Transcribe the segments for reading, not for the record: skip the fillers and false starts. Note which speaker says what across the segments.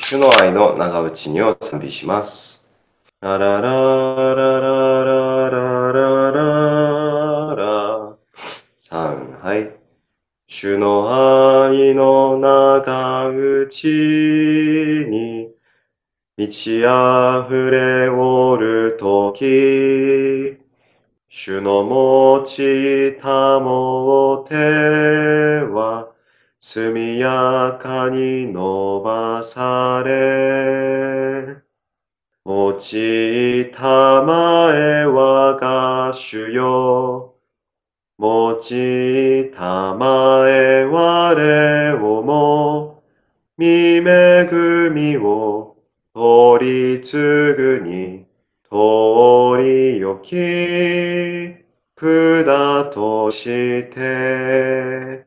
Speaker 1: 主の愛の長打ちにを賛美します。ララララララララララ3、はい。主の愛の長打ちに満ち溢れおるとき、主の用いたも手は速やかに伸ばされ、用いたまえ我が主よ、用いたまえ我をも、見恵みを取り継ぐに、通りよき管として。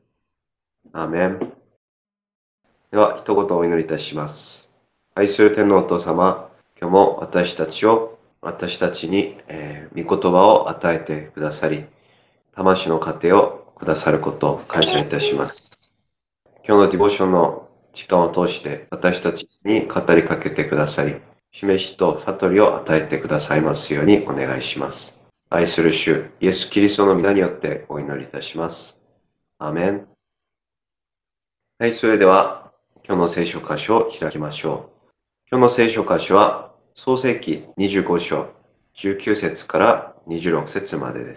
Speaker 1: アーメン。では、一言お祈りいたします。愛する天のお父様、今日も私たちに、御言葉を与えてくださり、魂の糧をくださることを感謝いたします。今日のディボーションの時間を通して私たちに語りかけてくださり、示しと悟りを与えてくださいますようにお願いします。愛する主、イエス・キリストの皆によってお祈りいたします。アーメン。はい、それでは今日の聖書箇所を開きましょう。今日の聖書箇所は創世記25章19節から26節までです。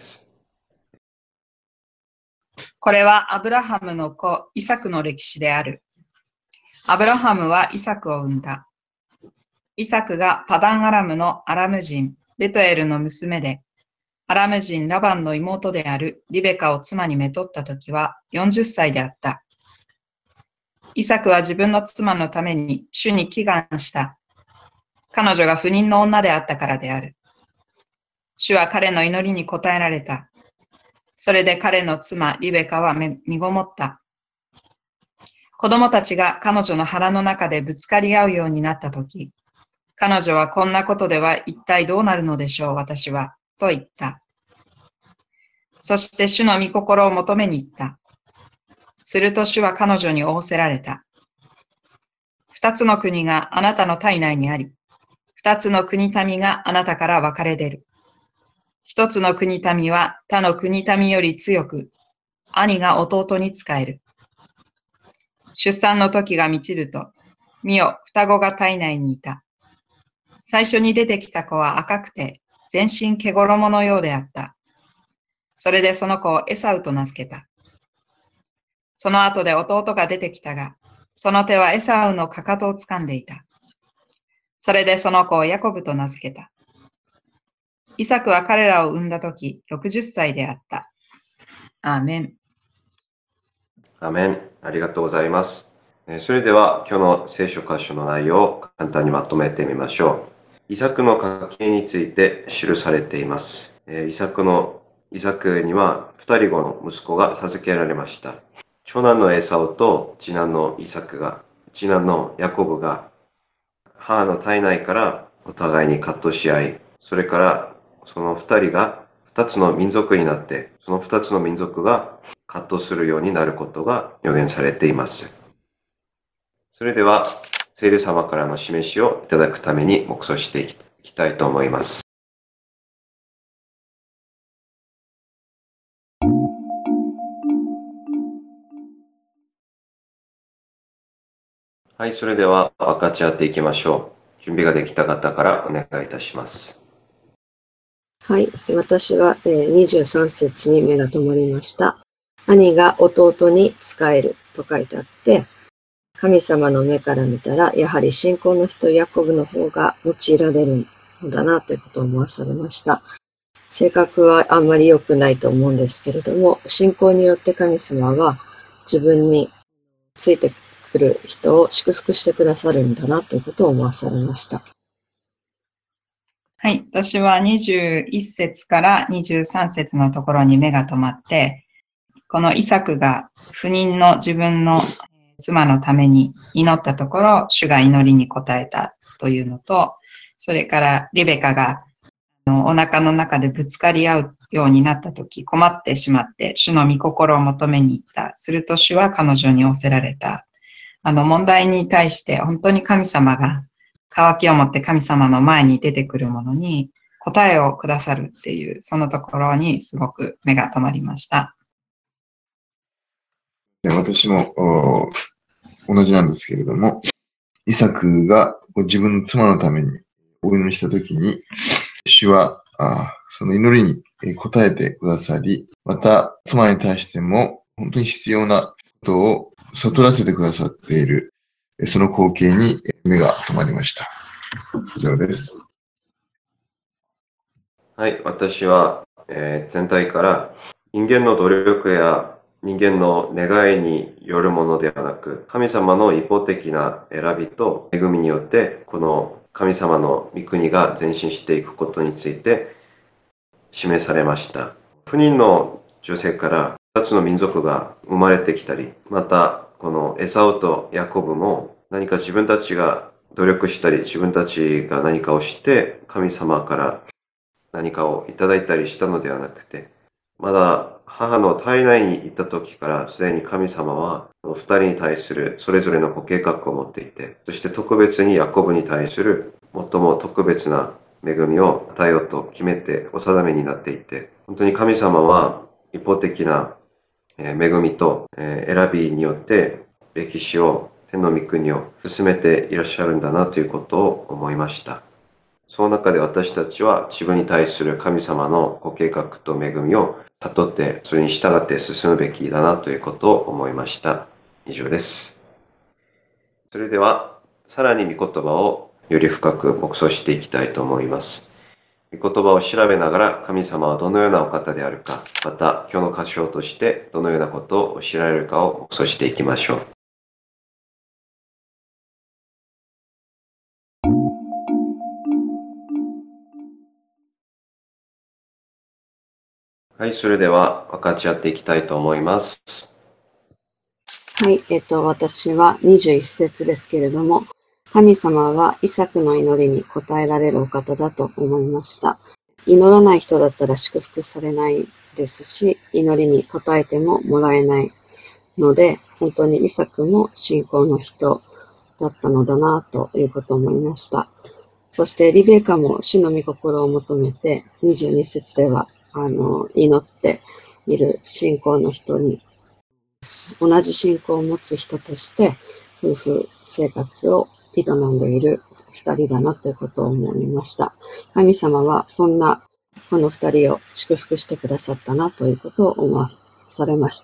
Speaker 2: これはアブラハムの子イサクの歴史である。アブラハムはイサクを産んだ。イサクがパダンアラムのアラム人ベトエルの娘で、アラム人ラバンの妹であるリベカを妻にめとったときは40歳であった。イサクは自分の妻のために主に祈願した。彼女が不妊の女であったからである。主は彼の祈りに応えられた。それで彼の妻リベカは身ごもった。子供たちが彼女の腹の中でぶつかり合うようになったとき、彼女はこんなことでは一体どうなるのでしょう、私は、と言った。そして主の御心を求めに行った。すると主は彼女に仰せられた。二つの国があなたの体内にあり、二つの国民があなたから分かれ出る。一つの国民は他の国民より強く、兄が弟に仕える。出産の時が満ちると、見よ、双子が体内にいた。最初に出てきた子は赤くて、全身毛衣のようであった。それでその子をエサウと名付けた。その後で弟が出てきたが、その手はエサウのかかとを掴んでいた。それでその子をヤコブと名付けた。イサクは彼らを産んだとき、60歳であった。アーメン。
Speaker 1: アーメン。ありがとうございます。それでは今日の聖書箇所の内容を簡単にまとめてみましょう。イサクの家系について記されています。イサクには2人子の息子が授けられました。長男のエサオと次男のヤコブが母の体内からお互いに葛藤し合い、それからその2人が2つの民族になって、その2つの民族が葛藤するようになることが予言されています。それでは、聖霊様からの示しをいただくために黙想していきたいと思います。はい、それでは分かち合っていきましょう。準備ができた方からお願いいたします。
Speaker 3: はい、私は23節に目が留まりました。兄が弟に仕えると書いてあって、神様の目から見たら、やはり信仰の人ヤコブの方が用いられるのだなということを思わされました。性格はあんまり良くないと思うんですけれども、信仰によって神様は自分についてくる人を祝福してくださるんだなということを思わされました。
Speaker 2: はい、私は21節から23節のところに目が止まって、このイサクが不妊の自分の妻のために祈ったところ、主が祈りに応えたというのと、それからリベカがお腹の中でぶつかり合うようになったとき、困ってしまって、主の御心を求めに行った。すると主は彼女に仰せられた。 問題に対して本当に神様が渇きを持って神様の前に出てくるものに答えをくださるっていう、そのところにすごく目が留まりました。
Speaker 4: 私も同じなんですけれども、イサクが自分の妻のためにお祈りしたときに、主はその祈りに応えてくださり、また妻に対しても本当に必要なことを悟らせてくださっている、その光景に目が留まりました。以上です。
Speaker 1: はい、私は、全体から人間の努力や人間の願いによるものではなく、神様の一方的な選びと恵みによって、この神様の御国が前進していくことについて示されました。不妊の女性から2つの民族が生まれてきたり、またこのエサウとヤコブも何か自分たちが努力したり、自分たちが何かをして神様から何かをいただいたりしたのではなくて、まだ母の体内にいた時からすでに神様は二人に対するそれぞれのご計画を持っていて、そして特別にヤコブに対する最も特別な恵みを与えようと決めてお定めになっていて、本当に神様は一方的な恵みと選びによって歴史を、天の御国を進めていらっしゃるんだなということを思いました。その中で私たちは自分に対する神様のご計画と恵みを悟って、それに従って進むべきだなということを思いました。以上です。それでは、さらに御言葉をより深く黙想していきたいと思います。御言葉を調べながら神様はどのようなお方であるか、また今日の箇所としてどのようなことを教えられるかを黙想していきましょう。はい、それでは分かち合っていきたいと思います。
Speaker 3: はい、私は21節ですけれども、神様はイサクの祈りに応えられるお方だと思いました。祈らない人だったら祝福されないですし、祈りに応えてももらえないので、本当にイサクも信仰の人だったのだなということを思いました。そしてリベカも主の御心を求めて、22節では祈っている信仰の人に、同じ信仰を持つ人として夫婦生活を営んでいる二人だなということを思いました。神様はそんなこの二人を祝福してくださったなということを思わされました。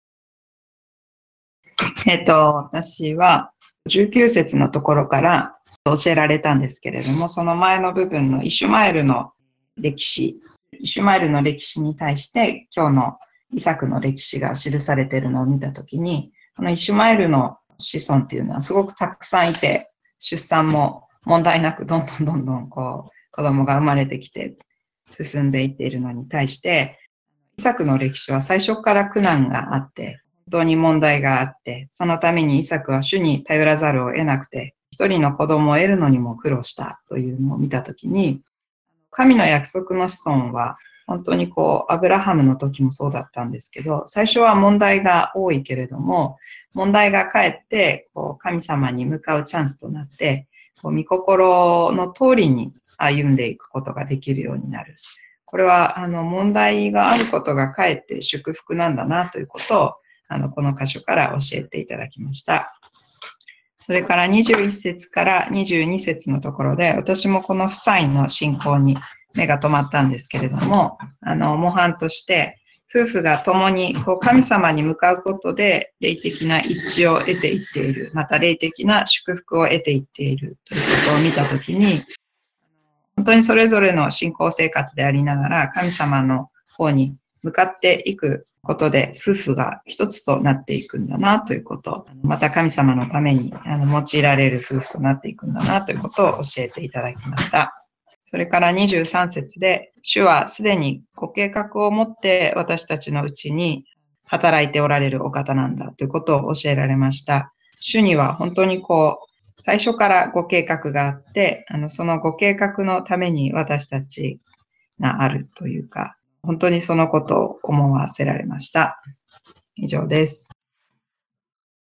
Speaker 2: 私は19節のところから教えられたんですけれども、その前の部分のイシュマエルの歴史に対して今日のイサクの歴史が記されているのを見たときに、このイシュマエルの子孫っていうのはすごくたくさんいて、出産も問題なくどんどん子供が生まれてきて進んでいっているのに対して、イサクの歴史は最初から苦難があって、本当に問題があって、そのためにイサクは主に頼らざるを得なくて、一人の子供を得るのにも苦労したというのを見たときに、神の約束の子孫は本当にアブラハムの時もそうだったんですけど、最初は問題が多いけれども、問題がかえって神様に向かうチャンスとなって、御心の通りに歩んでいくことができるようになる。これは問題があることがかえって祝福なんだなということをこの箇所から教えていただきました。それから21節から22節のところで、私もこの夫妻の信仰に目が留まったんですけれども、模範として、夫婦が共に神様に向かうことで霊的な一致を得ていっている、また霊的な祝福を得ていっているということを見たときに、本当にそれぞれの信仰生活でありながら、神様の方に向かっていくことで、夫婦が一つとなっていくんだなということ、また神様のために用いられる夫婦となっていくんだなということを教えていただきました。それから23節で、主はすでにご計画を持って私たちのうちに働いておられるお方なんだということを教えられました。主には本当に最初からご計画があって、そのご計画のために私たちがあるというか、本当にそのことを思わせられました。以上です。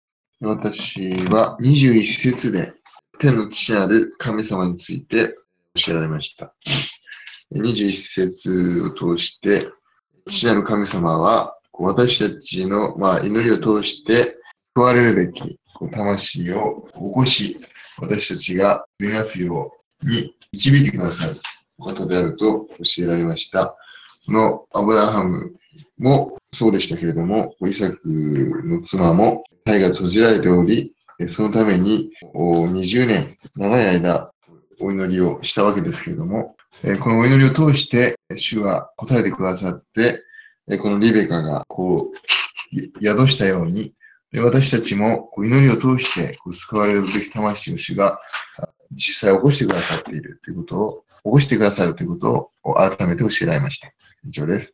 Speaker 4: 私は21節で天の父なる神様について教えられました。21節を通して、父なる神様は私たちの祈りを通して救われるべき魂を起こし、私たちが見なすように導いてくださる方であると教えられました。このアブラハムもそうでしたけれども、イサクの妻も体が閉じられており、そのために20年長い間お祈りをしたわけですけれども、このお祈りを通して主は答えてくださって、このリベカが宿したように、私たちも祈りを通して救われるべき魂を主が実際起こしてくださっているということを、起こしてくださるということを改めて教えられました。以上です。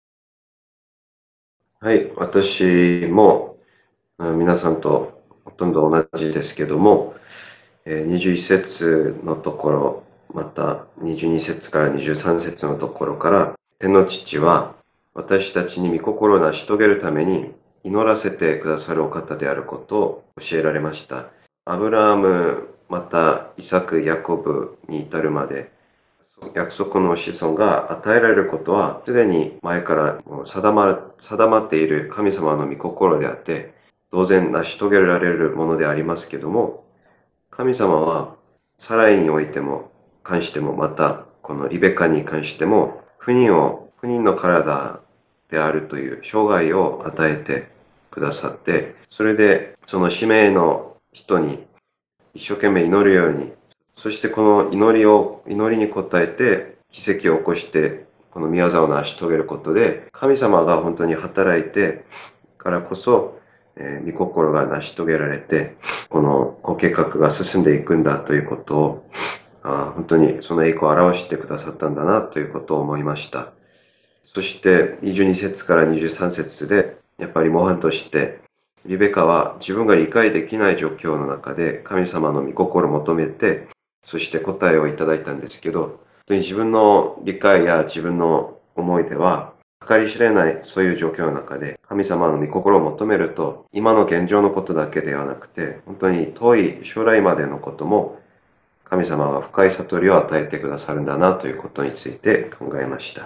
Speaker 1: はい、私も皆さんとほとんど同じですけども、21節のところ、また22節から23節のところから、天の父は私たちに御心を成し遂げるために祈らせてくださるお方であることを教えられました。アブラハム、またイサク、ヤコブに至るまで、約束の子孫が与えられることは、すでに前から定まっている神様の御心であって、当然成し遂げられるものでありますけども、神様はサライにおいても関しても、またこのリベカに関しても、不妊の体であるという生涯を与えてくださって、それでその使命の人に一生懸命祈るように、そしてこの祈りに応えて奇跡を起こして、この宮沢を成し遂げることで、神様が本当に働いてからこそ、御心が成し遂げられて、このご計画が進んでいくんだということを、本当にその栄光を表してくださったんだなということを思いました。そして22節から23節で、やっぱり模範として、リベカは自分が理解できない状況の中で神様の御心を求めて、そして答えをいただいたんですけど、本当に自分の理解や自分の思いでは、計り知れないそういう状況の中で神様の御心を求めると、今の現状のことだけではなくて、本当に遠い将来までのことも神様が深い悟りを与えてくださるんだなということについて考えました。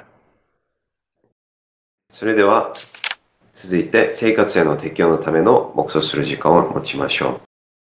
Speaker 1: それでは続いて生活への適応のための黙想する時間を持ちましょう。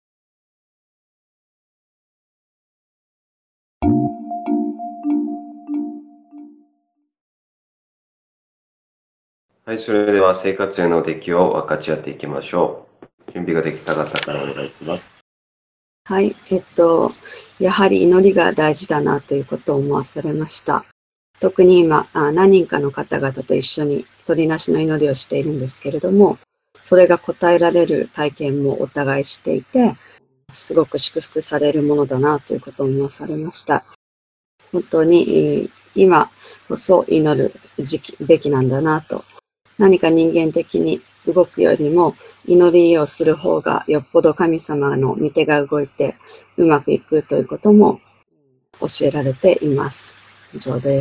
Speaker 1: はい、それでは生活への適応を分かち合っていきましょう。準備ができた方からお願いします。
Speaker 3: はい、やはり祈りが大事だなということを思わされました。特に今、何人かの方々と一緒に取りなしの祈りをしているんですけれども、それが答えられる体験もお互いしていて、すごく祝福されるものだなということを思わされました。本当に今こそ祈るべきなんだなと。何か人間的に動くよりも祈りをする方がよっぽど神様の御手が動いてうまくいくということも教えられています。以上です。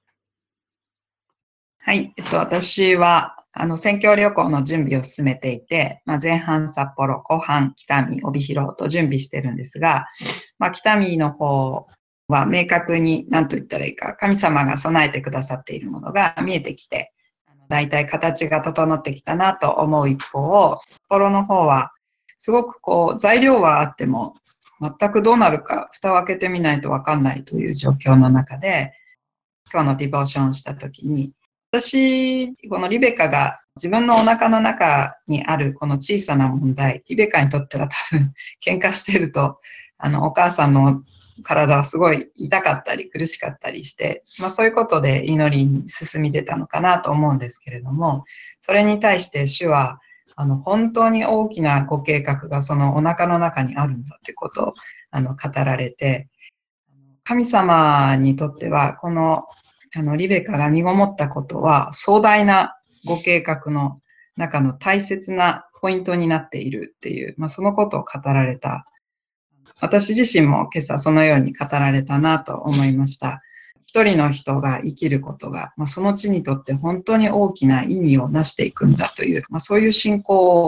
Speaker 2: はい、私は宣教旅行の準備を進めていて、前半札幌、後半北見、帯広と準備してるんですが、北見の方は明確に何と言ったらいいか、神様が備えてくださっているものが見えてきて、だいたい形が整ってきたなと思う一方、札幌の方はすごく材料はあっても全くどうなるか蓋を開けてみないと分かんないという状況の中で、今日のディボーションをしたときに、私、このリベカが自分のお腹の中にあるこの小さな問題、リベカにとっては多分喧嘩してると、お母さんの体はすごい痛かったり苦しかったりして、そういうことで祈りに進み出たのかなと思うんですけれども、それに対して主は本当に大きなご計画がそのお腹の中にあるんだということを語られて、神様にとってはこのリベカが身ごもったことは壮大なご計画の中の大切なポイントになっているっていう、そのことを語られた。私自身も今朝そのように語られたなと思いました。一人の人が生きることが、その地にとって本当に大きな意味を成していくんだという、そういう信仰を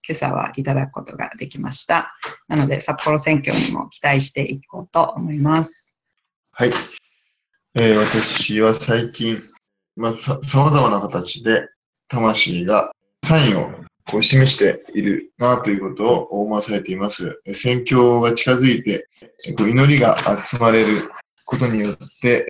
Speaker 2: 今朝はいただくことができました。なので、札幌選挙にも期待していこうと思います。
Speaker 4: はい。私は最近、様々な形で魂がサインを示しているなということを思わされています。宣教が近づいて、祈りが集まれることによって、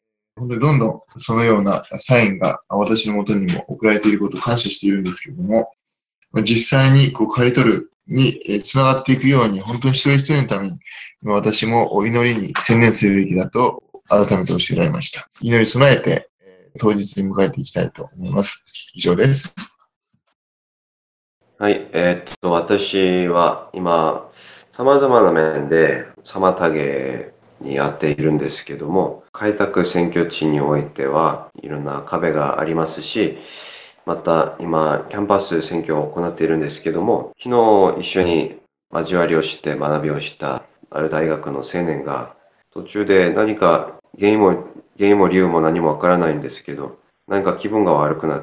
Speaker 4: 本当にどんどんそのようなサインが私のもとにも送られていることを感謝しているんですけれども、実際に刈り取るにつながっていくように、本当に一人一人のために、私もお祈りに専念するべきだと改めて教えられました。祈り備えて、当日に迎えていきたいと思います。以上です。
Speaker 1: はい。私は今、様々な面で妨げにあっているんですけども、開拓選挙地においてはいろんな壁がありますし、また今、キャンパス選挙を行っているんですけども、昨日一緒に交わりをして学びをしたある大学の青年が、途中で何か原因も理由も何もわからないんですけど、何か気分が悪くな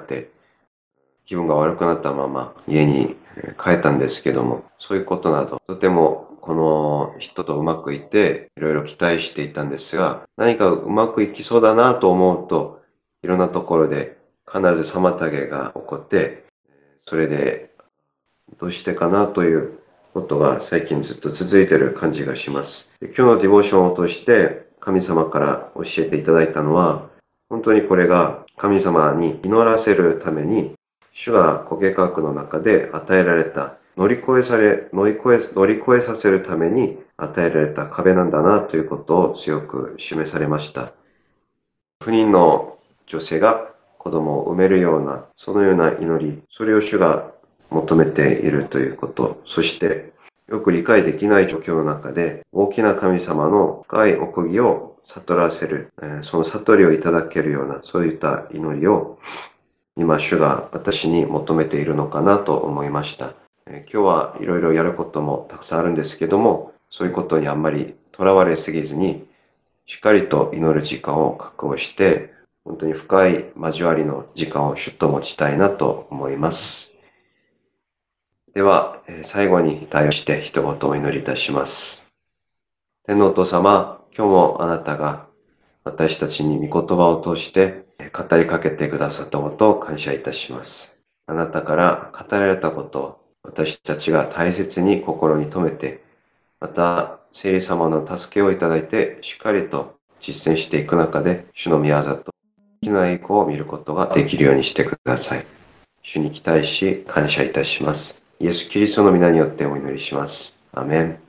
Speaker 1: ったまま家に帰ったんですけども、そういうことなど、とてもこの人とうまくいっていろいろ期待していたんですが、何かうまくいきそうだなと思うと、いろんなところで必ず妨げが起こって、それでどうしてかなということが最近ずっと続いている感じがします。今日のディボーションを通して神様から教えていただいたのは、本当にこれが神様に祈らせるために、主がご計画の中で与えられた、乗り越えさせるために与えられた壁なんだなということを強く示されました。不妊の女性が子供を産めるような、そのような祈り、それを主が求めているということ、そしてよく理解できない状況の中で大きな神様の深い奥義を悟らせる、その悟りをいただけるような、そういった祈りを今主が私に求めているのかなと思いました。今日はいろいろやることもたくさんあるんですけども、そういうことにあんまりとらわれすぎずに、しっかりと祈る時間を確保して、本当に深い交わりの時間を主と持ちたいなと思います。では、最後に代をして一言お祈りいたします。天のお父様、今日もあなたが私たちに御言葉を通して語りかけてくださったことを感謝いたします。あなたから語られたことを私たちが大切に心に留めて、また聖霊様の助けをいただいてしっかりと実践していく中で主の御業と大きな栄光を見ることができるようにしてください。主に期待し感謝いたします。イエス・キリストの皆によってお祈りします。アメン。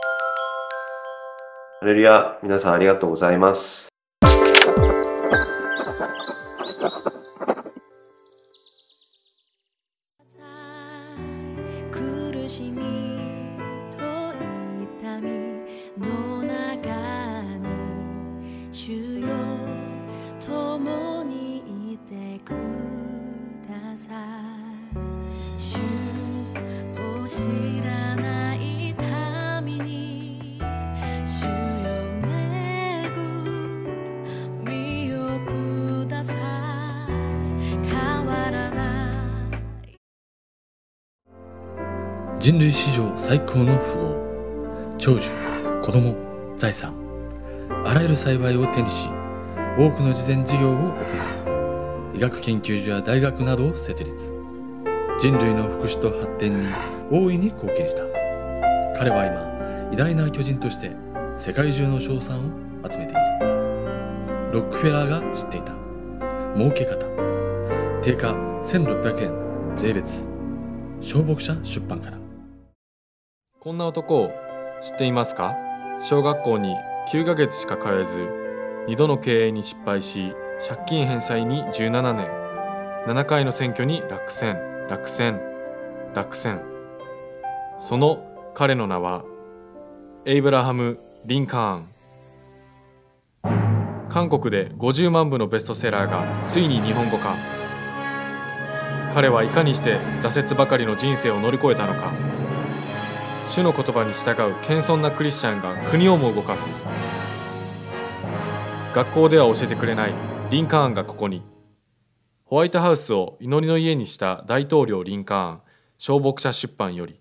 Speaker 1: ハレルヤ、皆さんありがとうございます。
Speaker 5: 苦しみと痛みの中に主よ共にいてください。主を知らない民に主よ恵みをください。変わらない
Speaker 6: 人類史上最高の富豪、長寿、子供、財産、あらゆる幸いを手にし、多くの慈善事業を行い、医学研究所や大学などを設立。人類の福祉と発展に大いに貢献した。彼は今、偉大な巨人として世界中の称賛を集めている。ロックフェラーが知っていた儲け方。定価1600円税別。小牧者出版から。
Speaker 7: こんな男を知っていますか？小学校に9ヶ月しか通えず、2度の経営に失敗し、借金返済に17年、7回の選挙に落選。その彼の名は、エイブラハム・リンカーン。韓国で50万部のベストセラーがついに日本語化。彼はいかにして挫折ばかりの人生を乗り越えたのか。主の言葉に従う謙遜なクリスチャンが国をも動かす。学校では教えてくれないリンカーンがここに。ホワイトハウスを祈りの家にした大統領リンカーン、小牧者出版より。